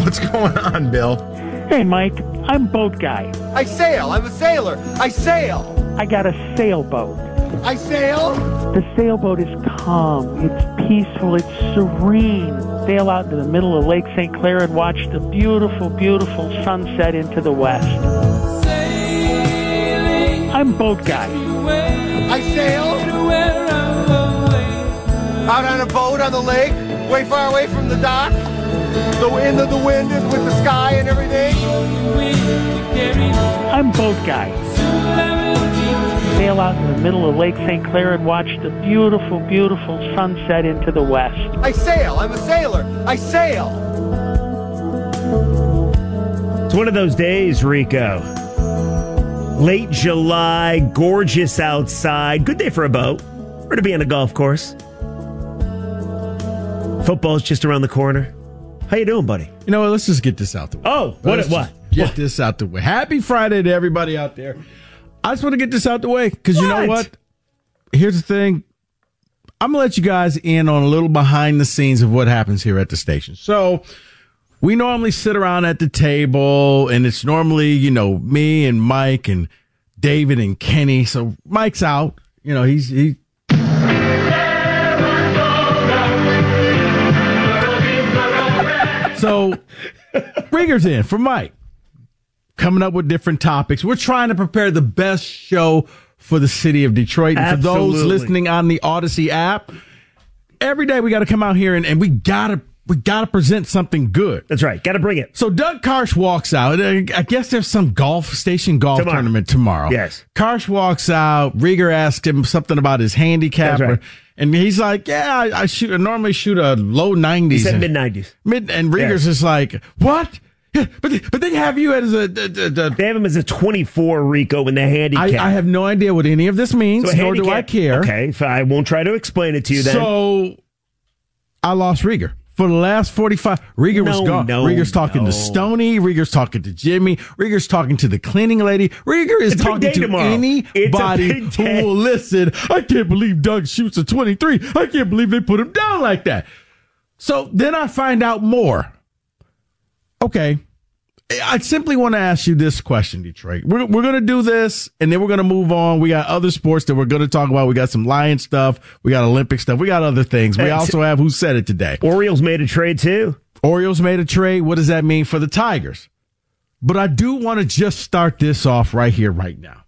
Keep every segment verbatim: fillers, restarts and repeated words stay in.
What's going on, Bill? Hey, Mike, I'm boat guy. I sail. I'm a sailor. I sail. I got a sailboat. I sail. The sailboat is calm. It's peaceful. It's serene. Sail out into the middle of Lake Saint Clair and watch the beautiful, beautiful sunset into the west. I'm boat guy. I sail. Out on a boat on the lake, way far away from the dock. The wind of the wind is with the sky and everything. I'm boat guy. Sail out in the middle of Lake Saint Clair and watch the beautiful, beautiful sunset into the west. I sail. I'm a sailor. I sail. It's one of those days, Rico. Late July, gorgeous outside. Good day for a boat or to be on a golf course. Football's just around the corner. How you doing, buddy? You know what? Let's just get this out the way. Oh, what? Let's What? Get what? this out the way. Happy Friday to everybody out there. I just want to get this out the way because you know what? Here's the thing. I'm going to let you guys in on a little behind the scenes of what happens here at the station. So we normally sit around at the table, and it's normally, you know, me and Mike and David and Kenny. So Mike's out. You know, he's he. So Rieger's in for Mike, coming up with different topics. We're trying to prepare the best show for the city of Detroit. And Absolutely. for those listening on the Odyssey app, every day we got to come out here and, and we got to we got to present something good. That's right. Got to bring it. So Doug Karsh walks out. I guess there's some golf station golf Tomorrow. tournament tomorrow. Yes. Karsh walks out. Rieger asked him something about his handicap. That's right. And he's like, yeah, I, I shoot. I normally shoot a low nineties. He said mid nineties. Mid, and Rieger's Yes. just like, what? Yeah, but they, but they have you as a. a, a, a They have him as a twenty-four, Rico, in the handicap. I, I have no idea what any of this means, So a nor do I handicap- care. Okay, so I won't try to explain it to you then. So I lost Rieger. For the last forty-five, Rieger was No, gone. no, Rieger's talking no. to Stoney. Rieger's talking to Jimmy. Rieger's talking to the cleaning lady. Rieger is It's a big talking day to tomorrow. anybody It's a big who day. will listen. I can't believe Doug shoots a twenty-three. I can't believe they put him down like that. So then I find out more. Okay. I simply want to ask you this question, Detroit. We're, we're going to do this, and then we're going to move on. We got other sports that we're going to talk about. We got some Lion stuff. We got Olympic stuff. We got other things. We It's- also have Who Said It today. Orioles made a trade too. Orioles made a trade. What does that mean for the Tigers? But I do want to just start this off right here, right now.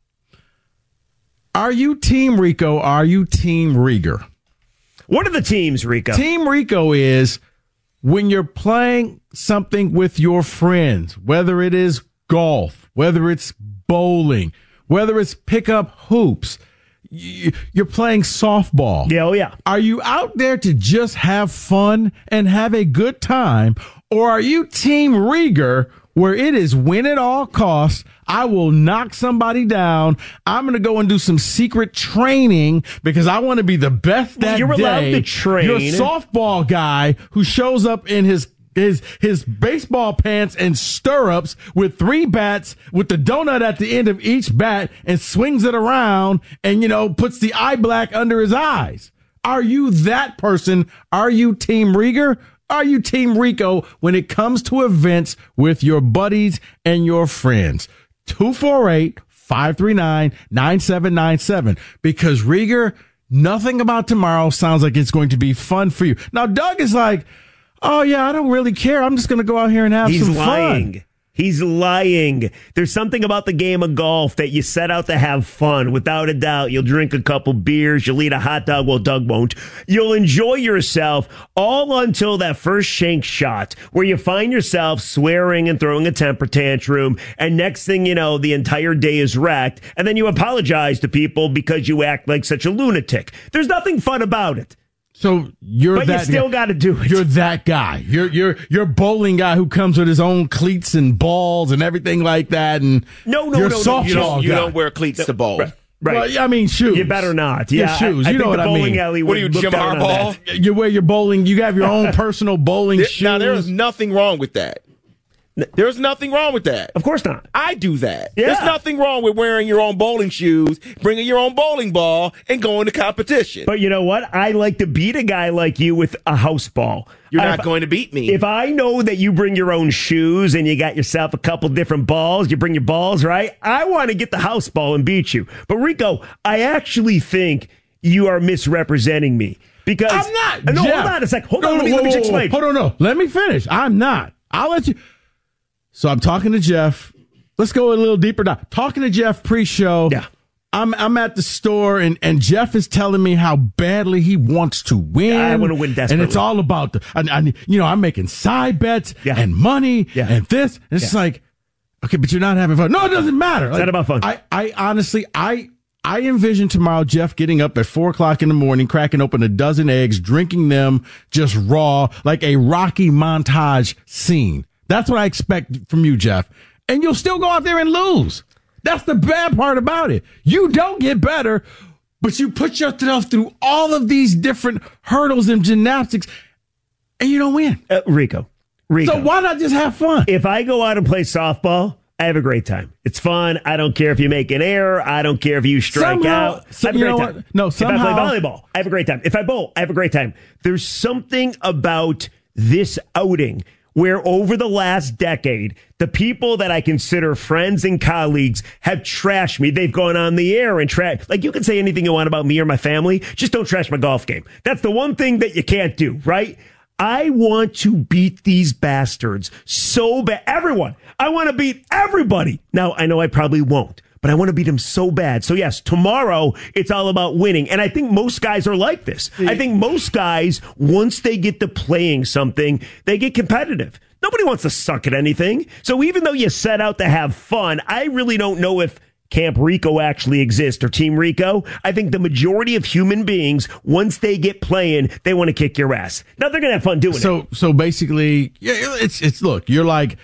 Are you Team Rico? Are you Team Rieger? What are the teams, Rico? Team Rico is when you're playing something with your friends, whether it is golf, whether it's bowling, whether it's pick up hoops, y- you're playing softball. Yeah, oh yeah. Are you out there to just have fun and have a good time? Or are you Team Rieger, where it is win at all costs? I will knock somebody down. I'm going to go and do some secret training because I want to be the best that Well, you're allowed day. to train. You're a softball guy who shows up in his his his baseball pants and stirrups with three bats with the donut at the end of each bat and swings it around and, you know, puts the eye black under his eyes. Are you that person? Are you Team Rieger? Are you Team Rico when it comes to events with your buddies and your friends? two four eight, five three nine, nine seven nine seven. Because Rieger, nothing about tomorrow sounds like it's going to be fun for you. Now, Doug is like, oh, yeah, I don't really care. I'm just going to go out here and have He's some lying. fun. He's lying. There's something about the game of golf that you set out to have fun. Without a doubt, you'll drink a couple beers. You'll eat a hot dog. Well, Doug won't. You'll enjoy yourself all until that first shank shot where you find yourself swearing and throwing a temper tantrum. And next thing you know, the entire day is wrecked. And then you apologize to people because you act like such a lunatic. There's nothing fun about it. So you're But you that still guy. got to do it. You're that guy. You're you're you're bowling guy who comes with his own cleats and balls and everything like that. And No, no, you're no, no, softball you don't- You guy. don't wear cleats to bowl. Right. Right. Well, I mean, shoes. You better not. Yeah, Yeah, shoes. I, I You know think what the I bowling mean. alley What are you, would look Jim down on Harbaugh? that. You wear your bowling. You have your own personal bowling shoes. Now, there is nothing wrong with that. There's nothing wrong with that. Of course not. I do that. Yeah. There's nothing wrong with wearing your own bowling shoes, bringing your own bowling ball, and going to competition. But you know what? I like to beat a guy like you with a house ball. You're I, not if, going to beat me. If I know that you bring your own shoes and you got yourself a couple different balls, you bring your balls, right? I want to get the house ball and beat you. But Rico, I actually think you are misrepresenting me. Because I'm not. No, Jeff. hold on a sec. Hold no, on. No, let me, whoa, let me whoa, explain. Hold on, no. Let me finish. I'm not. I'll let you. So I'm talking to Jeff. Let's go a little deeper down. Talking to Jeff pre-show. Yeah. I'm I'm at the store and, and Jeff is telling me how badly he wants to win. I want to win desperately. And it's all about the, I, I, you know, I'm making side bets Yeah. and money Yeah. and this. And it's Yeah. like, okay, but you're not having fun. No, it doesn't matter. It's not about fun. I, I honestly, I I envision tomorrow Jeff getting up at four o'clock in the morning, cracking open a dozen eggs, drinking them just raw, like a Rocky montage scene. That's what I expect from you, Jeff. And you'll still go out there and lose. That's the bad part about it. You don't get better, but you put yourself through all of these different hurdles and gymnastics, and you don't win. Uh, Rico. Rico. So why not just have fun? If I go out and play softball, I have a great time. It's fun. I don't care if you make an error. I don't care if you strike Somehow- out. so- I have a you great know time. what? No, If I somehow- play volleyball, I have a great time. If I bowl, I have a great time. There's something about this outing where over the last decade, the people that I consider friends and colleagues have trashed me. They've gone on the air and trash. Like, you can say anything you want about me or my family. Just don't trash my golf game. That's the one thing that you can't do, right? I want to beat these bastards so bad. Everyone. I want to beat everybody. Now, I know I probably won't, but I want to beat them so bad. So, yes, tomorrow, it's all about winning. And I think most guys are like this. I think most guys, once they get to playing something, they get competitive. Nobody wants to suck at anything. So even though you set out to have fun, I really don't know if Camp Rico actually exists or Team Rico. I think the majority of human beings, once they get playing, they want to kick your ass. Now, they're going to have fun doing So, it. so basically, yeah, it's, it's, look, you're like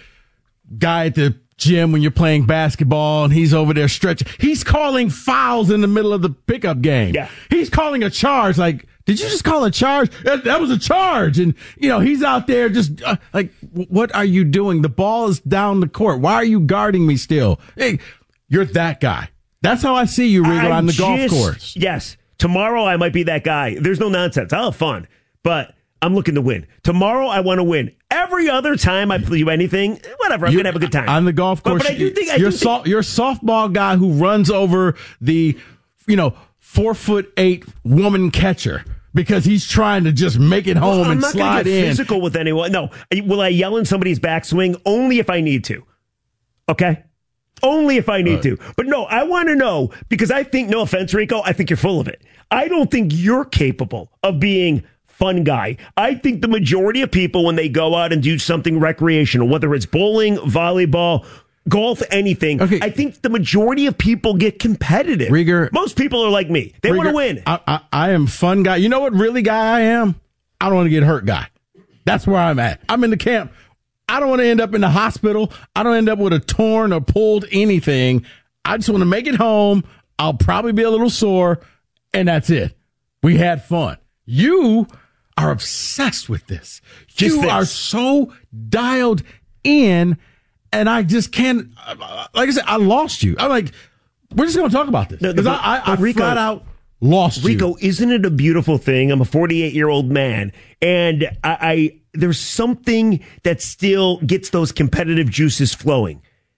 guy at the gym when you're playing basketball and he's over there stretching. He's calling fouls in the middle of the pickup game. Yeah. He's calling a charge. Like, did you just call a charge? That, that was a charge. And, you know, he's out there just uh, like, what are you doing? The ball is down the court. Why are you guarding me still? Hey, you're that guy. That's how I see you, Rigo, I on the golf just- course. Yes. Tomorrow, I might be that guy. There's no nonsense. I'll have fun, but I'm looking to win. Tomorrow, I want to win. Every other time I play you anything, whatever, I'm You- going to have a good time. On the golf But- course, but I do think- I you're, do think- so, you're a softball guy who runs over the, you know, four foot eight woman catcher because he's trying to just make it home Well, I'm and not going slide to get in. physical with anyone. No. Will I yell in somebody's backswing? Only if I need to. Okay? Only if I need Right. to. But no, I want to know because I think, no offense, Rico, I think you're full of it. I don't think you're capable of being fun guy. I think the majority of people, when they go out and do something recreational, whether it's bowling, volleyball, golf, anything, Okay. I think the majority of people get competitive. Rieger- Most people are like me. They want to Rieger, win. I, I, I am fun guy. You know what really guy I am? I don't want to get hurt guy. That's where I'm at. I'm in the camp. I don't want to end up in the hospital. I don't end up with a torn or pulled anything. I just want to make it home. I'll probably be a little sore, and that's it. We had fun. You are obsessed with this. Just you this. are so dialed in, and I just can't. Like I said, I lost you. I'm like, we're just going to talk about this No, because but- I, I, I but Rico- flat out lost Rico, you. isn't it a beautiful thing? I'm a forty-eight year old man, and I, I there's something that still gets those competitive juices flowing,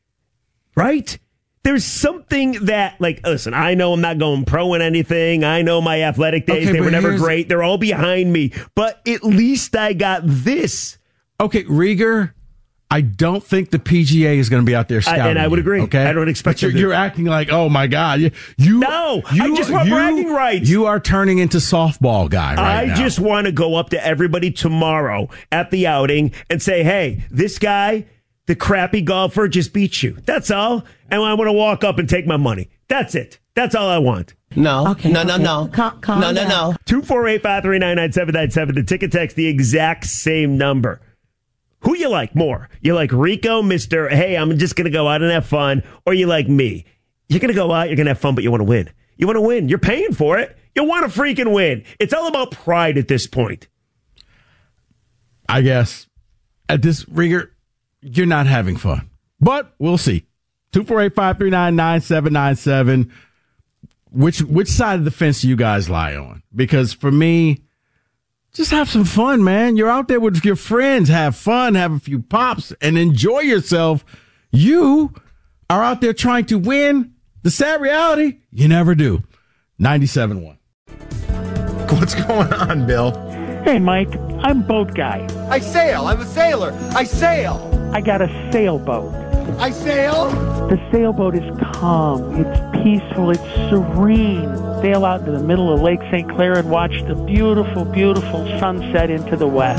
right? There's something that, like, listen, I know I'm not going pro in anything. I know my athletic days, Okay, they were but never here's- great. They're all behind me, but at least I got this. Okay, Rieger, I don't think the P G A is going to be out there scouting. and I would you, agree. Okay, I don't expect But you're, them to. you're acting like, oh my God, you. you No, I you, just want you, bragging rights. You are turning into softball guy right I now. just want to go up to everybody tomorrow at the outing and say, hey, this guy, the crappy golfer, just beat you. That's all. And I want to walk up and take my money. That's it. That's all I want. No, Okay, no, no, okay. no, Cal- calm no, no, down. no. two four eight, five three nine, nine seven nine seven. The ticket text, the exact same number. Who you like more? You like Rico, Mister Hey, I'm just going to go out and have fun, or you like me? You're going to go out, you're going to have fun, but you want to win. You want to win. You're paying for it. You want to freaking win. It's all about pride at this point. I guess at this Rieger, you're not having fun. But we'll see. two four eight, five three nine, nine seven nine seven. Which which side of the fence do you guys lie on? Because for me, just have some fun, man. You're out there with your friends. Have fun, have a few pops, and enjoy yourself. You are out there trying to win. The sad reality, you never do. ninety-seven point one. What's going on, Bill? Hey, Mike, I'm boat guy. I sail. I'm a sailor. I sail. I got a sailboat. I sail. The sailboat is calm. It's peaceful. It's serene. Sail out into the middle of Lake Saint Clair and watch the beautiful, beautiful sunset into the west.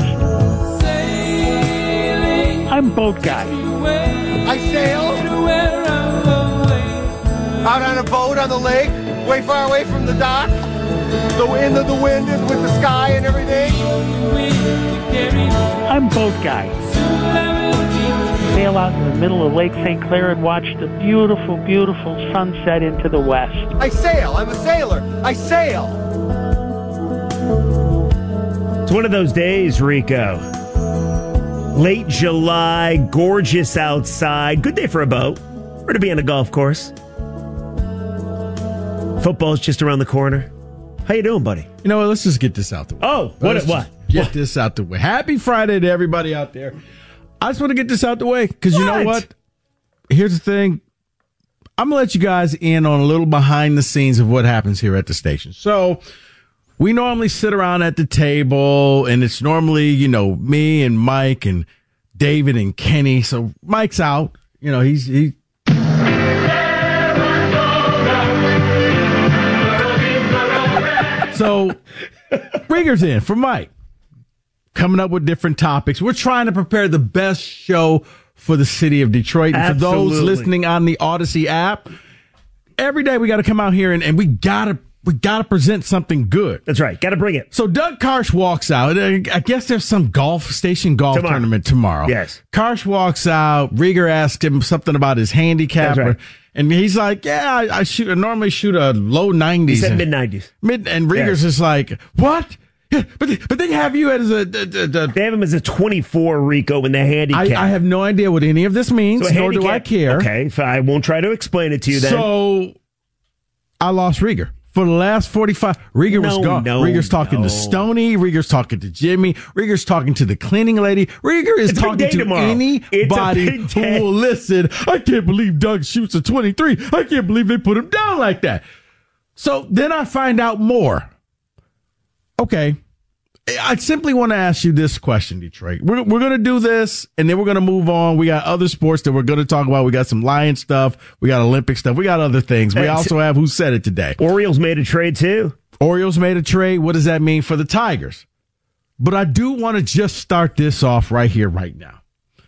I'm boat guy. I sail. Out on a boat on the lake, way far away from the dock. The wind of the wind is with the sky and everything. I'm boat guy. Sail out in the middle of Lake Saint Clair and watch the beautiful, beautiful sunset into the west. I sail. I'm a sailor. I sail. It's one of those days, Rico. Late July, gorgeous outside. Good day for a boat or to be on a golf course. Football's just around the corner. How you doing, buddy? You know what? Let's just get this out the way. Oh, what? Let's What? Get What? this out the way. Happy Friday to everybody out there. I just want to get this out the way because you know What? what? Here's the thing. I'm going to let you guys in on a little behind the scenes of what happens here at the station. So we normally sit around at the table, and it's normally, you know, me and Mike and David and Kenny. So Mike's out. You know, he's he. So Rieger's in for Mike, coming up with different topics. We're trying to prepare the best show for the city of Detroit. And for those Absolutely. listening on the Odyssey app, every day we got to come out here and, and we got to we got to present something good. That's right. Got to bring it. So Doug Karsh walks out. I guess there's some golf station golf Tomorrow. tournament tomorrow. Yes. Karsh walks out. Rieger asked him something about his handicap. That's right. And he's like, yeah, I, I shoot. I normally shoot a low He nineties. said mid nineties. Mid, and Rieger's Yes. just like, what? Yeah, but they, but they have you as a. a, a, a They have him as a twenty-four, Rico, in the handicap. I, I have no idea what any of this means, So a nor do I handicap- care. Okay, so I won't try to explain it to you then. So I lost Rieger. For the last forty-five, Rieger was No, gone. no, Rieger's talking no. to Stoney. Rieger's talking to Jimmy. Rieger's talking to the cleaning lady. Rieger is It's a big talking day to tomorrow. It's a anybody big who day. will listen. I can't believe Doug shoots a twenty-three. I can't believe they put him down like that. So then I find out more. Okay. I simply want to ask you this question, Detroit. We're, we're going to do this, and then we're going to move on. We got other sports that we're going to talk about. We got some Lion stuff. We got Olympic stuff. We got other things. We That's- also have Who Said It Today. Orioles made a trade too. Orioles made a trade. What does that mean for the Tigers? But I do want to just start this off right here, right now.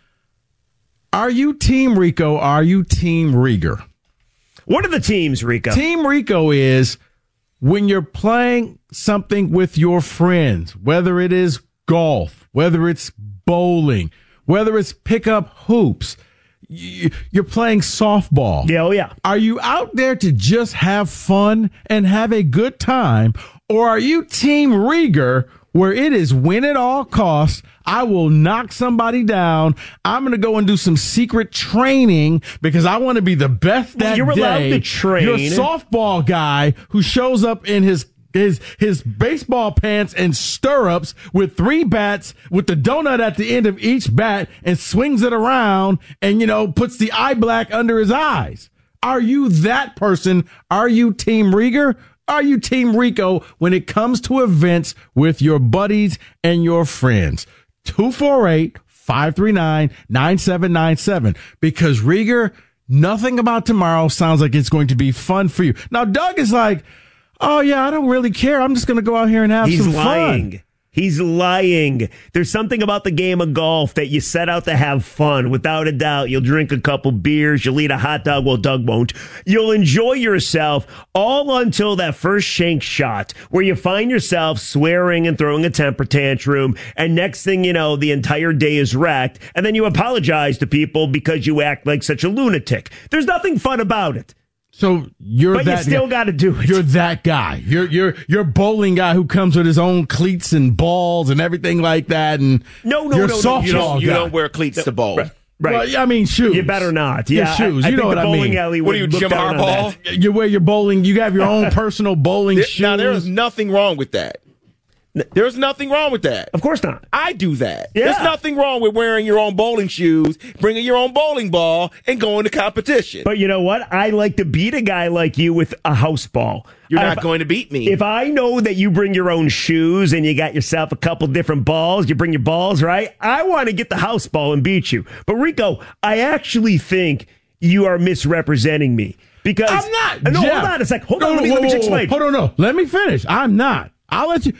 Are you Team Rico? Are you Team Rieger? What are the teams, Rico? Team Rico is when you're playing something with your friends, whether it is golf, whether it's bowling, whether it's pick up hoops, y- you're playing softball. Yeah, oh yeah. Are you out there to just have fun and have a good time? Or are you Team Rieger, where it is win at all costs? I will knock somebody down. I'm going to go and do some secret training because I want to be the best Well, that you're day. allowed to train. You're a softball guy who shows up in his his his baseball pants and stirrups with three bats with the donut at the end of each bat and swings it around and, you know, puts the eye black under his eyes. Are you that person? Are you Team Rieger? Are you Team Rico when it comes to events with your buddies and your friends? two four eight, five three nine, nine seven nine seven. Because Rieger, nothing about tomorrow sounds like it's going to be fun for you. Now, Doug is like, oh, yeah, I don't really care. I'm just going to go out here and have He's some lying. fun. He's lying. There's something about the game of golf that you set out to have fun. Without a doubt, you'll drink a couple beers. You'll eat a hot dog. Well, Doug won't. You'll enjoy yourself all until that first shank shot where you find yourself swearing and throwing a temper tantrum. And next thing you know, the entire day is wrecked. And then you apologize to people because you act like such a lunatic. There's nothing fun about it. So you're But you that still guy. got to do it. You're that guy. You're you're you're bowling guy who comes with his own cleats and balls and everything like that. And No, no, you're no, no, softball you don't- You guy. don't wear cleats to bowl. Right. Right. Well, I mean, shoes. You better not. Your Yeah, shoes. I, I you think know what the I bowling mean. alley What would are you, look Jim down on Harbaugh? that. You wear your bowling. You have your own personal bowling There- shoes. Now, there is nothing wrong with that. There's nothing wrong with that. Of course not. I do that. Yeah. There's nothing wrong with wearing your own bowling shoes, bringing your own bowling ball, and going to competition. But you know what? I like to beat a guy like you with a house ball. You're not If- going to beat me. If I know that you bring your own shoes and you got yourself a couple different balls, you bring your balls, right? I want to get the house ball and beat you. But Rico, I actually think you are misrepresenting me. Because I'm not. No, Jeff. hold on a second. Hold No, on. Let me, whoa, let me whoa, just whoa. explain. Hold on, no. Let me finish. I'm not. I'll let you.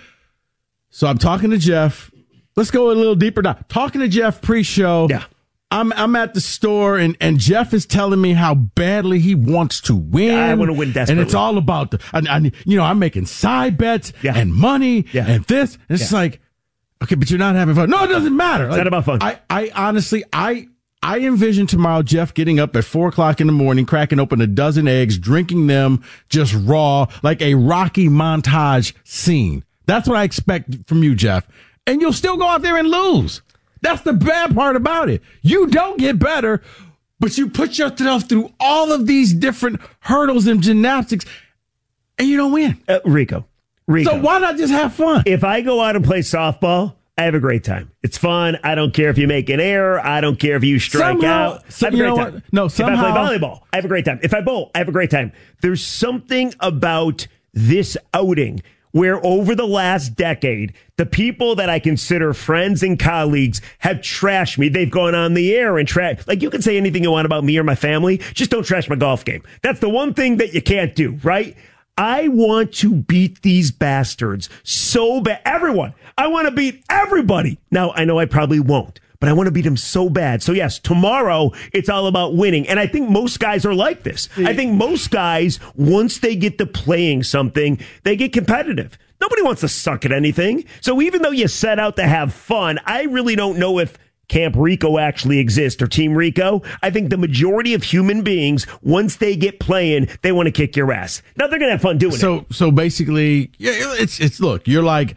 So I'm talking to Jeff. Let's go a little deeper down. Talking to Jeff pre-show. Yeah. I'm I'm at the store and, and Jeff is telling me how badly he wants to win. I wanna win desperately. And it's all about the. I, I, you know, I'm making side bets Yeah. and money Yeah. and this. And it's Yeah. like, okay, but you're not having fun. No, it doesn't matter. It's not about fun. I, I honestly, I I envision tomorrow Jeff getting up at four o'clock in the morning, cracking open a dozen eggs, drinking them just raw, like a Rocky montage scene. That's what I expect from you, Jeff. And you'll still go out there and lose. That's the bad part about it. You don't get better, but you put yourself through all of these different hurdles and gymnastics, and you don't win. Uh, Rico. Rico. So why not just have fun? If I go out and play softball, I have a great time. It's fun. I don't care if you make an error. I don't care if you strike Somehow- out. so- I have a you great know time. what? No, if I play somehow- volleyball, I have a great time. If I bowl, I have a great time. There's something about this outing where over the last decade, the people that I consider friends and colleagues have trashed me. They've gone on the air and trash. Like, you can say anything you want about me or my family. Just don't trash my golf game. That's the one thing that you can't do, right? I want to beat these bastards so bad. Everyone. I want to beat everybody. Now, I know I probably won't, but I want to beat them so bad. So, yes, tomorrow, it's all about winning. And I think most guys are like this. I think most guys, once they get to playing something, they get competitive. Nobody wants to suck at anything. So even though you set out to have fun, I really don't know if Camp Rico actually exists or Team Rico. I think the majority of human beings, once they get playing, they want to kick your ass. Now they're going to have fun doing So it. so basically, yeah, it's it's look, you're like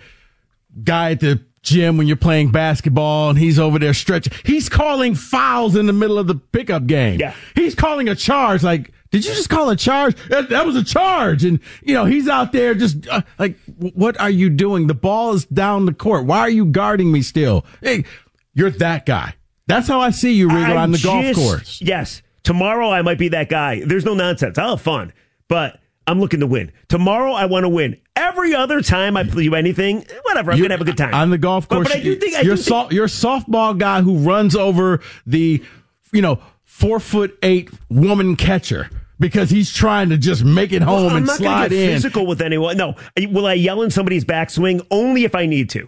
guy at the gym when you're playing basketball and he's over there stretching. He's calling fouls in the middle of the pickup game. Yeah. He's calling a charge. Like, did you just call a charge? That, that was a charge. And you know, he's out there just uh, like, what are you doing? The ball is down the court. Why are you guarding me still? Hey, you're that guy. That's how I see you, Rigo, I on the golf just- course. Yes. Tomorrow I might be that guy. There's no nonsense. I'll have fun. But I'm looking to win. Tomorrow I want to win. Every other time I play you anything, whatever, I'm You- going to have a good time. on the golf But- course. But, I do think I you're do so, think, you're a softball guy who runs over the, you know, four foot eight woman catcher because he's trying to just make it home Well, I'm and not gonna slide get in. physical with anyone. No. Will I yell in somebody's backswing? Only if I need to.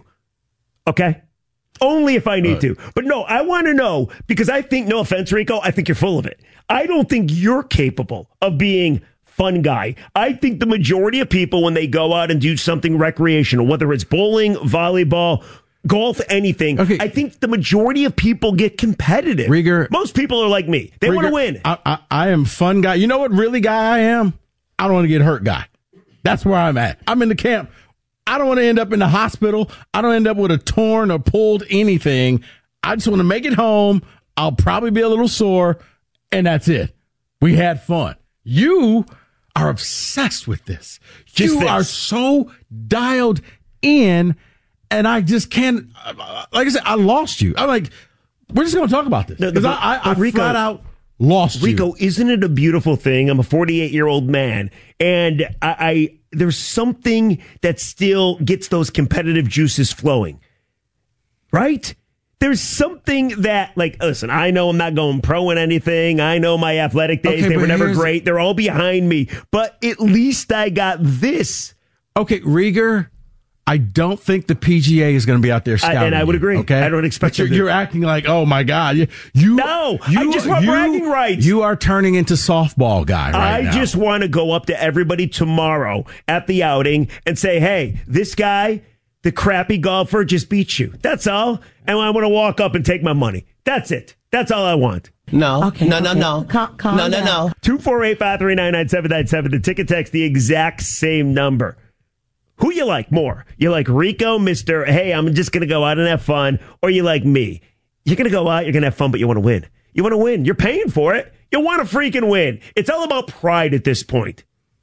Okay? Only if I need to. But no, I want to know because I think, no offense, Rico, I think you're full of it. I don't think you're capable of being fun guy. I think the majority of people, when they go out and do something recreational, whether it's bowling, volleyball, golf, anything, Okay. I think the majority of people get competitive. Rieger- Most people are like me. They want to Rieger, win. I, I, I am fun guy. You know what really guy I am? I don't want to get hurt guy. That's where I'm at. I'm in the camp. I don't want to end up in the hospital. I don't end up with a torn or pulled anything. I just want to make it home. I'll probably be a little sore, and that's it. We had fun. You are obsessed with this. Just you this. are so dialed in, and I just can't. Like I said, I lost you. I'm like, we're just going to talk about this No, because but- I, I, I but Rico- flat out lost you. Rico, isn't it a beautiful thing? I'm a forty-eight year old man, and I, I there's something that still gets those competitive juices flowing, right? There's something that, like, listen, I know I'm not going pro in anything. I know my athletic days, Okay, they but were never here's- great. They're all behind me, but at least I got this. Okay, Rieger, I don't think the P G A is going to be out there scouting. and I would you, agree. Okay, I don't expect But you're, them to. you're acting like, oh my God, you. you No, I you, just want you- bragging rights. You are turning into softball guy right I now. just want to go up to everybody tomorrow at the outing and say, hey, this guy, the crappy golfer, just beat you. That's all. And I want to walk up and take my money. That's it. That's all I want. No, Okay, no, no, okay. no. Cal- calm no, no, down. no. two four eight, five three nine, nine seven nine seven. The ticket text, the exact same number. Who you like more? You like Rico, Mister Hey, I'm just going to go out and have fun, or you like me? You're going to go out, you're going to have fun, but you want to win. You want to win. You're paying for it. You want to freaking win. It's all about pride at this point.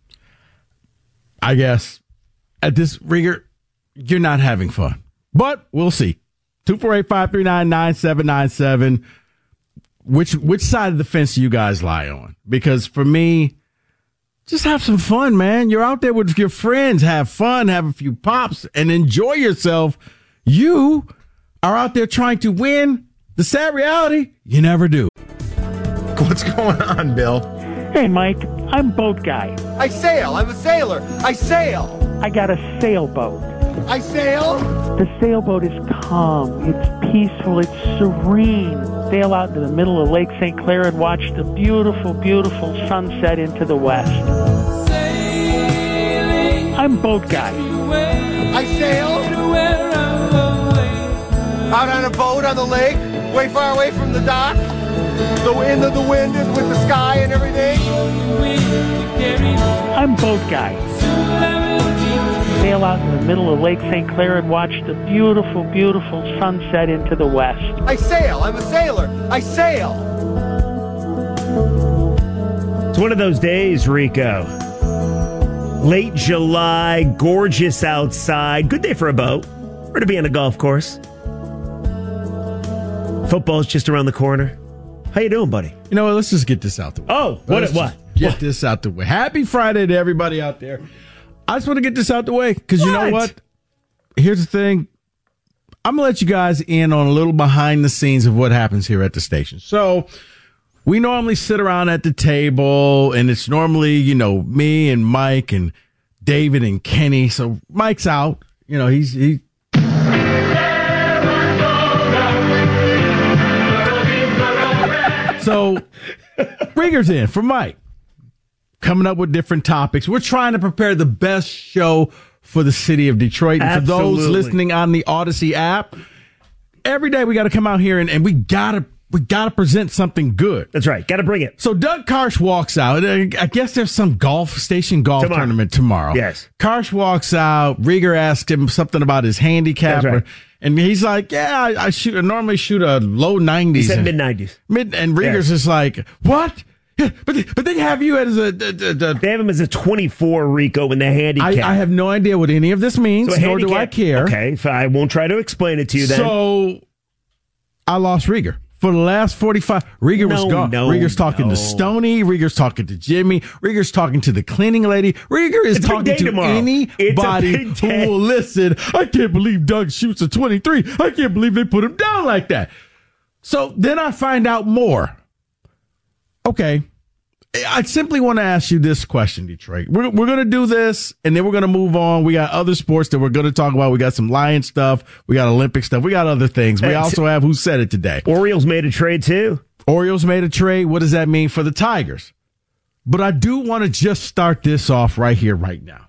I guess at this Rieger, you're not having fun. But we'll see. two four eight, five three nine, nine seven nine seven. Which which side of the fence do you guys lie on? Because for me, just have some fun, man. You're out there with your friends. Have fun. Have a few pops and enjoy yourself. You are out there trying to win. The sad reality, you never do. What's going on, Bill? Hey, Mike, I'm boat guy. I sail. I'm a sailor. I sail. I got a sailboat. I sail. The sailboat is calm. It's peaceful. It's serene. Sail out into the middle of Lake Saint Clair and watch the beautiful, beautiful sunset into the west. I'm boat guy. I sail. Out on a boat on the lake, way far away from the dock. The wind of the wind is with the sky and everything. I'm boat guy. Sail out in the middle of Lake Saint Clair and watch the beautiful, beautiful sunset into the west. I sail. I'm a sailor. I sail. It's one of those days, Rico. Late July, gorgeous outside. Good day for a boat or to be on a golf course. Football's just around the corner. How you doing, buddy? You know what? Let's just get this out the way. Oh, what? Let's What? Get What? this out the way. Happy Friday to everybody out there. I just want to get this out the way because you know What? what? Here's the thing. I'm going to let you guys in on a little behind the scenes of what happens here at the station. So we normally sit around at the table, and it's normally, you know, me and Mike and David and Kenny. So Mike's out. You know, he's he. So Rieger's in for Mike, coming up with different topics. We're trying to prepare the best show for the city of Detroit. And for those Absolutely. listening on the Odyssey app, every day we got to come out here and, and we got to we got to present something good. That's right. Got to bring it. So Doug Karsh walks out. I guess there's some golf station golf Tomorrow. tournament tomorrow. Yes. Karsh walks out. Rieger asked him something about his handicap. That's right. And he's like, yeah, I, I shoot. I normally shoot a low He nineties. said And- mid nineties. Mid and Rieger's Yes. just like, what? Yeah, but they, but they have you as a. The, the, the, They have him as a twenty-four, Rico, in the handicap. I, I have no idea what any of this means, So a nor do I handicap- care. Okay, so I won't try to explain it to you then. So I lost Rieger. For the last forty-five, Rieger was No, gone. no, Rieger's talking no. to Stoney. Rieger's talking to Jimmy. Rieger's talking to the cleaning lady. Rieger is It's a big talking day to tomorrow. It's a anybody big who day. will listen. I can't believe Doug shoots a twenty-three. I can't believe they put him down like that. So then I find out more. Okay. I simply want to ask you this question, Detroit. We're, we're going to do this, and then we're going to move on. We got other sports that we're going to talk about. We got some Lion stuff. We got Olympic stuff. We got other things. We That's- also have Who Said It today. Orioles made a trade too. Orioles made a trade. What does that mean for the Tigers? But I do want to just start this off right here, right now.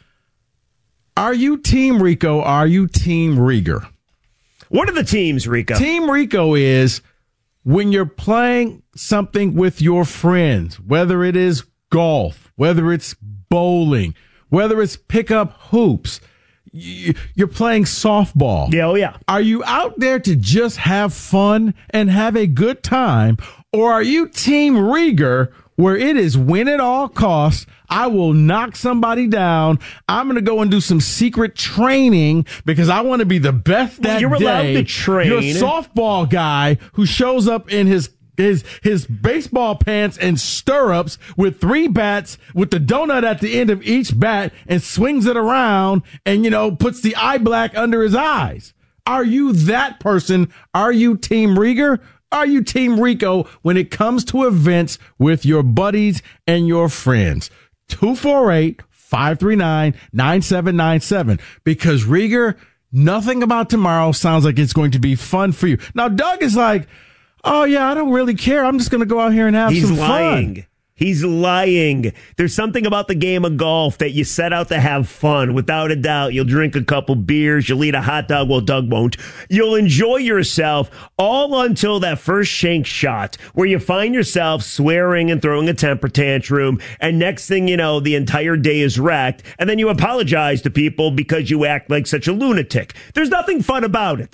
Are you Team Rico? Are you Team Rieger? What are the teams, Rico? Team Rico is when you're playing something with your friends, whether it is golf, whether it's bowling, whether it's pick up hoops, y- you're playing softball. Yeah, oh yeah. Are you out there to just have fun and have a good time? Or are you Team Rieger, where it is win at all costs? I will knock somebody down. I'm going to go and do some secret training because I want to be the best Well, that you're day. allowed to train. You're a softball guy who shows up in his his his baseball pants and stirrups with three bats with the donut at the end of each bat and swings it around and, you know, puts the eye black under his eyes. Are you that person? Are you Team Rieger? Are you Team Rico when it comes to events with your buddies and your friends? two four eight, five three nine, nine seven nine seven. Because Rieger, nothing about tomorrow sounds like it's going to be fun for you. Now, Doug is like, oh, yeah, I don't really care. I'm just going to go out here and have He's some lying. fun. He's lying. There's something about the game of golf that you set out to have fun. Without a doubt, you'll drink a couple beers. You'll eat a hot dog. Well, Doug won't. You'll enjoy yourself all until that first shank shot where you find yourself swearing and throwing a temper tantrum. And next thing you know, the entire day is wrecked. And then you apologize to people because you act like such a lunatic. There's nothing fun about it.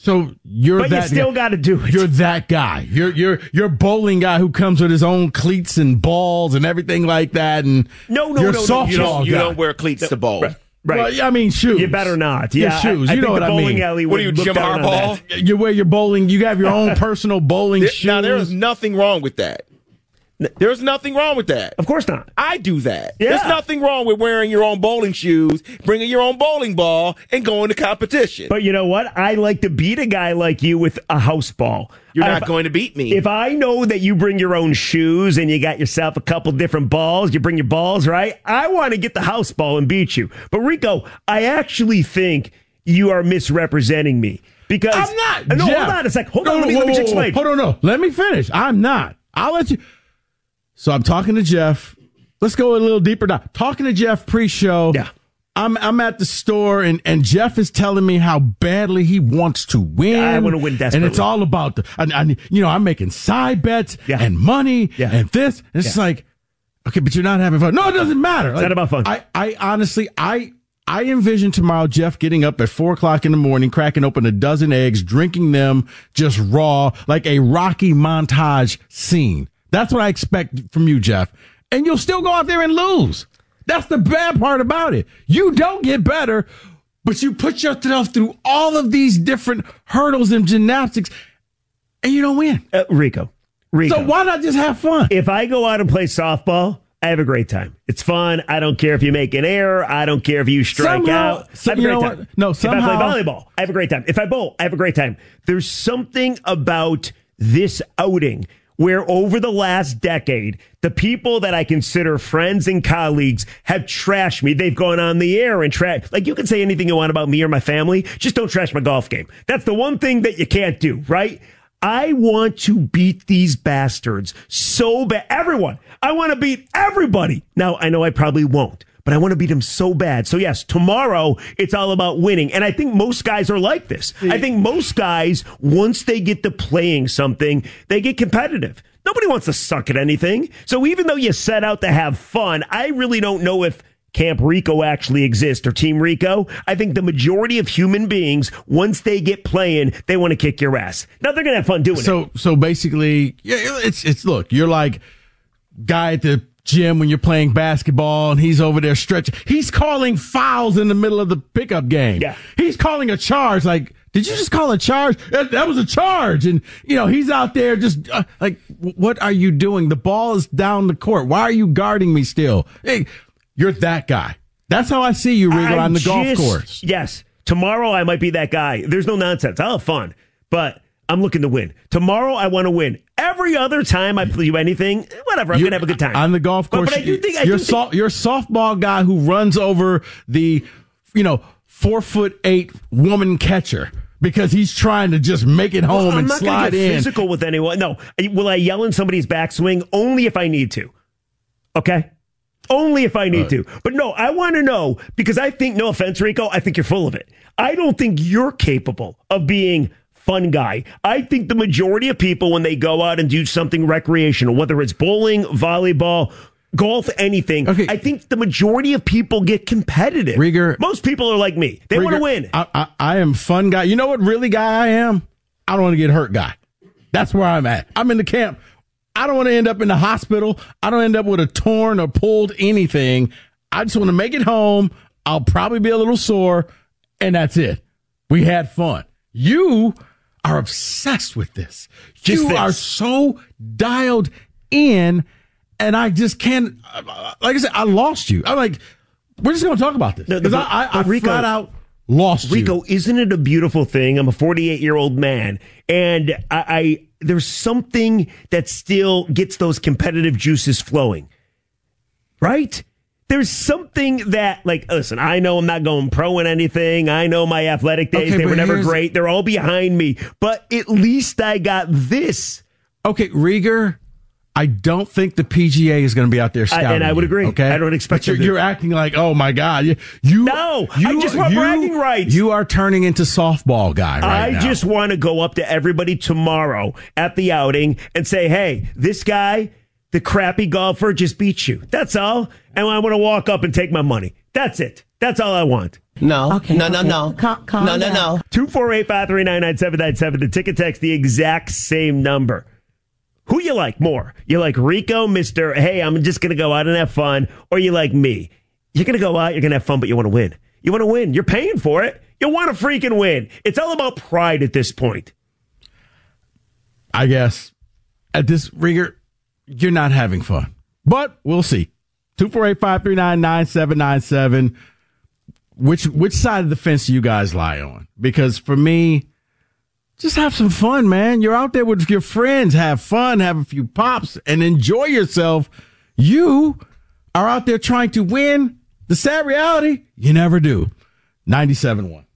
So you're But that you still guy. got to do it. You're that guy. You're you're you're bowling guy who comes with his own cleats and balls and everything like that. And No, no, you're no, no, softball You don't, you guy. don't wear cleats to bowl. Right. Right. Well, I mean, shoes. You better not. Yeah, Yeah, shoes. I, I You think know what the I bowling mean. alley What are would you, look Jim down on Harbaugh? that. You wear your bowling. You have your own personal bowling There- shoes. Now, there is nothing wrong with that. There's nothing wrong with that. Of course not. I do that. Yeah. There's nothing wrong with wearing your own bowling shoes, bringing your own bowling ball, and going to competition. But you know what? I like to beat a guy like you with a house ball. You're If- not going to beat me. If I know that you bring your own shoes and you got yourself a couple different balls, you bring your balls, right? I want to get the house ball and beat you. But Rico, I actually think you are misrepresenting me because I'm not. No, Jeff. hold on a sec. Hold No, on. no, Let me, whoa, let me whoa, just whoa. explain. Hold on, no. Let me finish. I'm not. I'll let you. So I'm talking to Jeff. Let's go a little deeper down. Talking to Jeff pre-show. Yeah. I'm I'm at the store and, and Jeff is telling me how badly he wants to win. I wanna win desperately. And it's all about the, I, I, you know, I'm making side bets Yeah. and money Yeah. and this. And it's Yeah. like, okay, but you're not having fun. No, it doesn't matter. It's not about fun. I, I honestly, I I envision tomorrow Jeff getting up at four o'clock in the morning, cracking open a dozen eggs, drinking them just raw, like a Rocky montage scene. That's what I expect from you, Jeff. And you'll still go out there and lose. That's the bad part about it. You don't get better, but you put yourself through all of these different hurdles and gymnastics, and you don't win. Uh, Rico, Rico. So why not just have fun? If I go out and play softball, I have a great time. It's fun. I don't care if you make an error. I don't care if you strike Somehow- out. so- I have a you great know time. what? No, If I play somehow- volleyball, I have a great time. If I bowl, I have a great time. There's something about this outing where over the last decade, the people that I consider friends and colleagues have trashed me. They've gone on the air and trash. Like, you can say anything you want about me or my family. Just don't trash my golf game. That's the one thing that you can't do, right? I want to beat these bastards so bad. Everyone. I want to beat everybody. Now, I know I probably won't, but I want to beat them so bad. So, yes, tomorrow, it's all about winning. And I think most guys are like this. I think most guys, once they get to playing something, they get competitive. Nobody wants to suck at anything. So even though you set out to have fun, I really don't know if Camp Rico actually exists or Team Rico. I think the majority of human beings, once they get playing, they want to kick your ass. Now they're going to have fun doing it. So so basically, yeah, it's it's look, you're like guy at the gym when you're playing basketball and he's over there stretching. He's calling fouls in the middle of the pickup game. Yeah. He's calling a charge like, did you just call a charge? That, that was a charge. And, you know, he's out there just uh, like, what are you doing? The ball is down the court. Why are you guarding me still? Hey, you're that guy. That's how I see you, Rigo, I on the golf just- course. Yes. Tomorrow I might be that guy. There's no nonsense. I'll have fun. But I'm looking to win. Tomorrow I want to win. Every other time I play you anything, whatever, I'm You- going to have a good time. On the golf But- course, But, I do think I you're, do so, think, you're a softball guy who runs over the, you know, four foot eight woman catcher because he's trying to just make it home I'm and not going slide to get in. physical with anyone. No. Will I yell in somebody's backswing? Only if I need to. Okay? Only if I need to. But no, I want to know because I think, no offense, Rico, I think you're full of it. I don't think you're capable of being fun guy. I think the majority of people, when they go out and do something recreational, whether it's bowling, volleyball, golf, anything, Okay. I think the majority of people get competitive. Rieger- Most people are like me. They want to Rieger, win. I, I, I am fun guy. You know what really guy I am? I don't want to get hurt guy. That's where I'm at. I'm in the camp. I don't want to end up in the hospital. I don't end up with a torn or pulled anything. I just want to make it home. I'll probably be a little sore, and that's it. We had fun. You are obsessed with this. Just you this. are so dialed in, and I just can't. Like I said, I lost you. I'm like, we're just going to talk about this No, because but- I, I, I but Rico- flat out lost you. Rico, isn't it a beautiful thing? I'm a forty-eight year old man, and I, I there's something that still gets those competitive juices flowing, right? There's something that, like, listen, I know I'm not going pro in anything. I know my athletic days, Okay, they but were never here's- great. They're all behind me, but at least I got this. Okay, Rieger, I don't think the P G A is going to be out there scouting. and I would you, agree. Okay, I don't expect But you're, them to. you're acting like, oh my God, you, you No, I you, just want you, bragging rights. You are turning into softball guy right I now. just want to go up to everybody tomorrow at the outing and say, hey, this guy, the crappy golfer just beats you. That's all. And I want to walk up and take my money. That's it. That's all I want. No, Okay, no, no, okay. no. Cal- calm no, no, down. no. two four eight, five three nine, nine seven nine seven. The ticket text, the exact same number. Who you like more? You like Rico, Mister Hey, I'm just going to go out and have fun, or you like me? You're going to go out, you're going to have fun, but you want to win. You want to win. You're paying for it. You want to freaking win. It's all about pride at this point. I guess at this rigor, you're not having fun. But we'll see. two four eight, five three nine, nine seven nine seven. Which which side of the fence do you guys lie on? Because for me, just have some fun, man. You're out there with your friends. Have fun, have a few pops, and enjoy yourself. You are out there trying to win. The sad reality, you never do. ninety-seven point one.